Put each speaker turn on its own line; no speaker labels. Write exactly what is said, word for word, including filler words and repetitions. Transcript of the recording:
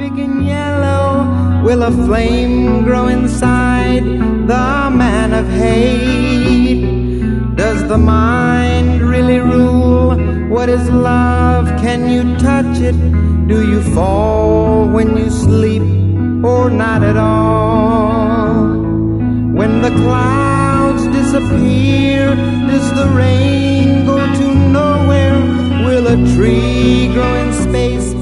big and yellow? Will a flame grow inside the man of hate? Does the mind really rule? What is love? Can you touch it? Do you fall when you sleep or not at all? When the clouds disappear, does the rain go to nowhere? Will a tree grow in space